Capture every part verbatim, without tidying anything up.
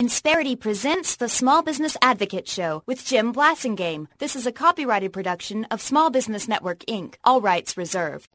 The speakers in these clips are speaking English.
Insperity presents the Small Business Advocate Show with Jim Blasingame. This is a copyrighted production of Small Business Network, Incorporated. All rights reserved.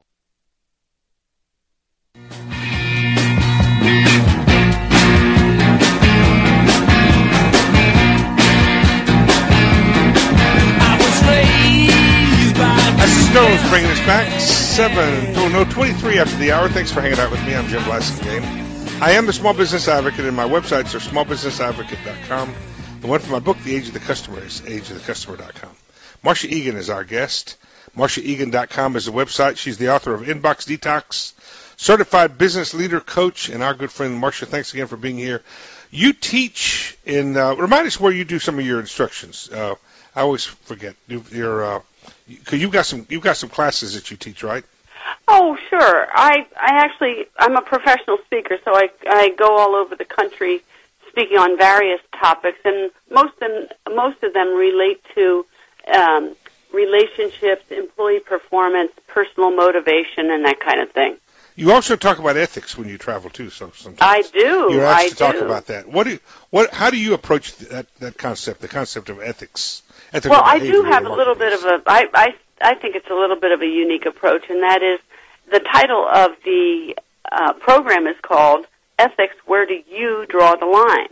As Stone's bringing us back, seven, oh no, twenty-three after the hour. Thanks for hanging out with me. I'm Jim Blasingame. I am the Small Business Advocate, and my websites are small business advocate dot com. The one for my book, The Age of the Customer, is age of the customer dot com. Marcia Egan is our guest. Marcia Egan dot com is the website. She's the author of Inbox Detox, Certified Business Leader Coach, and our good friend Marcia, thanks again for being here. You teach in, uh, remind us where you do some of your instructions. Uh, I always forget. You, you're, uh, Cause you've got some, you've got some classes that you teach, right? Oh, sure. I, I actually, I'm a professional speaker, so I, I go all over the country speaking on various topics, and most of them, most of them relate to um, relationships, employee performance, personal motivation, and that kind of thing. You also talk about ethics when you travel too. So sometimes I do. You're asked I to talk do. about that. What do you, what? How do you approach that that concept? The concept of ethics. Ethical Well, I do have in a little bit of a. I, I I think it's a little bit of a unique approach, and that is the title of the uh, program is called Ethics. Where do you draw the line?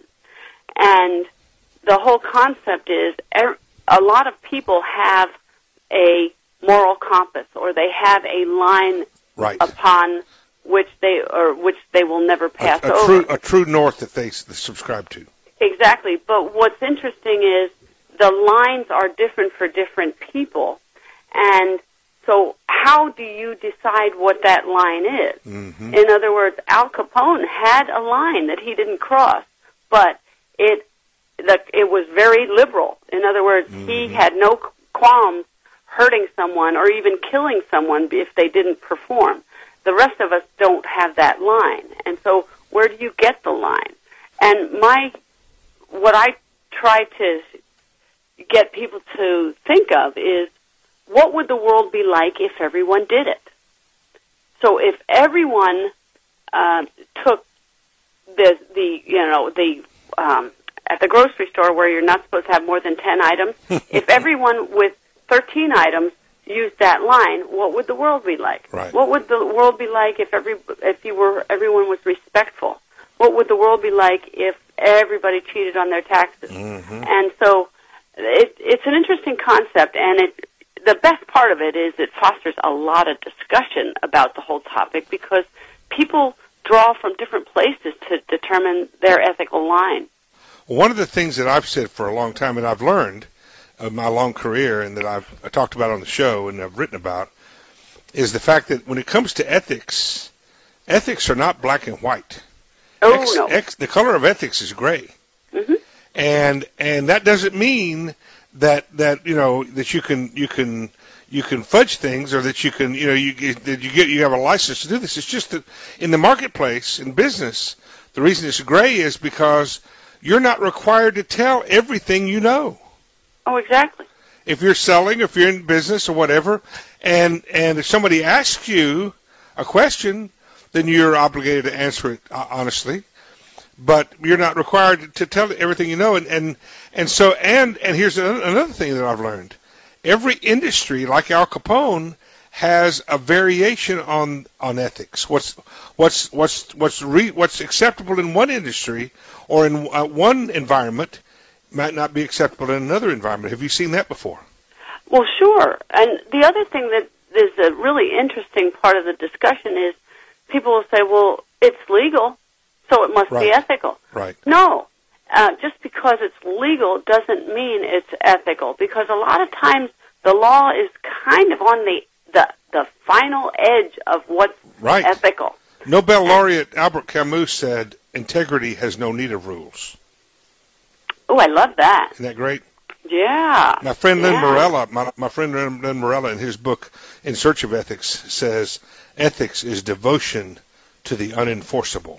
And the whole concept is er, a lot of people have a moral compass, or they have a line right. upon which they or which they will never pass a, a over. True, a true north that they s- subscribe to. Exactly. But what's interesting is the lines are different for different people, and so how do you decide what that line is? Mm-hmm. In other words, Al Capone had a line that he didn't cross, but it the, it was very liberal. In other words, mm-hmm. he had no qualms hurting someone or even killing someone if they didn't perform. The rest of us don't have that line, and so where do you get the line? And my what I try to get people to think of is, what would the world be like if everyone did it? So if everyone uh, took the the you know the um, at the grocery store where you're not supposed to have more than ten items, if everyone with thirteen items used that line, what would the world be like? Right. What would the world be like if every if you were everyone was respectful? What would the world be like if everybody cheated on their taxes? Mm-hmm. And so it, it's an interesting concept, and it, the best part of it is it fosters a lot of discussion about the whole topic because people draw from different places to determine their ethical line. One of the things that I've said for a long time, and I've learned of my long career, and that I've I talked about on the show and I've written about, is the fact that when it comes to ethics, ethics are not black and white. Oh, Ex, no. ex, the color of ethics is gray. Mm-hmm. And and that doesn't mean that that you know that you can you can you can fudge things, or that you can you know you that you get you have a license to do this. It's just that in the marketplace, in business, the reason it's gray is because you're not required to tell everything you know. Oh, exactly. If you're selling, if you're in business or whatever, and and if somebody asks you a question, then you're obligated to answer it uh, honestly. But you're not required to tell everything you know, and and, and so and and here's another, another thing that I've learned: every industry, like Al Capone, has a variation on, on ethics. What's what's what's what's re, what's acceptable in one industry or in uh, one environment might not be acceptable in another environment. Have you seen that before? Well, sure. And the other thing that is a really interesting part of the discussion is people will say, "Well, it's legal, so it must Right. be ethical." Right. No, uh, just because it's legal doesn't mean it's ethical, because a lot of times the law is kind of on the the, the final edge of what's Right. ethical. Nobel laureate Albert Camus said, "Integrity has no need of rules." Oh, I love that. Isn't that great? Yeah. My friend Lynn yeah. Morella, my, my friend Lynn Lynn Morella, in his book In Search of Ethics, says ethics is devotion to the unenforceable.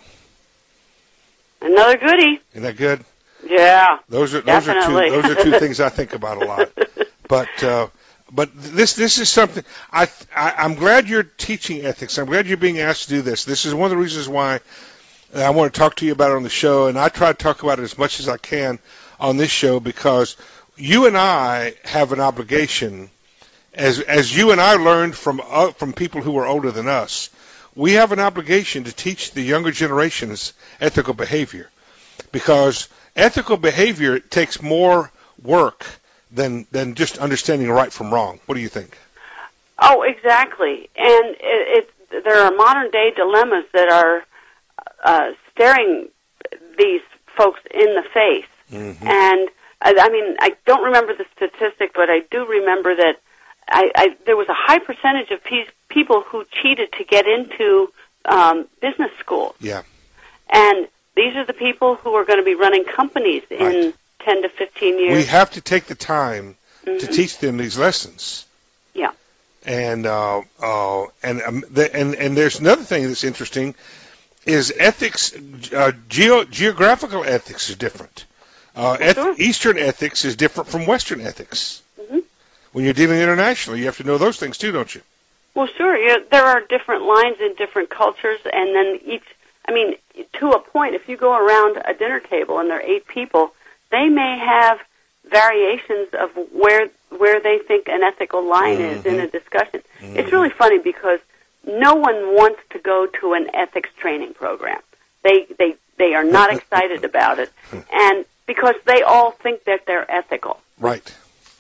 Another goodie. Isn't that good? Yeah. Those are those definitely. are two those are two things I think about a lot. But uh, but this this is something I, I I'm glad you're teaching ethics. I'm glad you're being asked to do this. This is one of the reasons why And I want to talk to you about it on the show, and I try to talk about it as much as I can on this show because you and I have an obligation, as as you and I learned from uh, from people who are older than us, we have an obligation to teach the younger generations ethical behavior, because ethical behavior takes more work than than just understanding right from wrong. What do you think? Oh, exactly. And it, it there are modern day dilemmas that are uh, staring these folks in the face. Mm-hmm. And I, I mean, I don't remember the statistic, but I do remember that I, I, there was a high percentage of pe- people who cheated to get into um, business school. Yeah. And these are the people who are going to be running companies in right. ten to fifteen years. We have to take the time mm-hmm. to teach them these lessons. Yeah. And uh, uh, and um, the, and and there's another thing that's interesting, is ethics. Uh, geo- geographical ethics is different. Uh, eth- sure. Eastern ethics is different from Western ethics. Mm-hmm. When you're dealing internationally, you have to know those things too, don't you? Well, sure. Yeah, there are different lines in different cultures, and then each. I mean, to a point, if you go around a dinner table and there are eight people, they may have variations of where where they think an ethical line mm-hmm. is in a discussion. Mm-hmm. It's really funny because no one wants to go to an ethics training program. They they they are not excited about it, and because they all think that they're ethical. Right.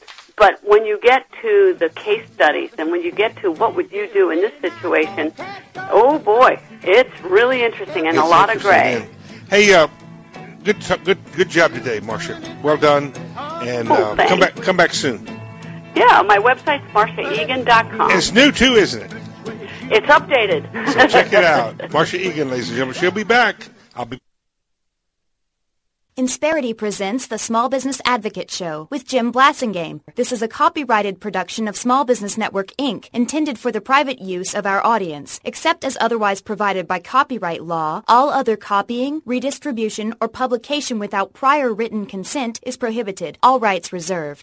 But when you get to the case studies and when you get to what would you do in this situation, oh boy, it's really interesting and it's a lot of gray. Man. Hey, uh, good good good job today, Marcia. Well done, and cool, uh, come back come back soon. Yeah, my website's Marcia Egan dot com. It's new too, isn't it? It's updated. So check it out, Marcia Egan, ladies and gentlemen. She'll be back. I'll be. Insperity presents the Small Business Advocate Show with Jim Blasingame. This is a copyrighted production of Small Business Network, Incorporated, intended for the private use of our audience. Except as otherwise provided by copyright law, all other copying, redistribution, or publication without prior written consent is prohibited. All rights reserved.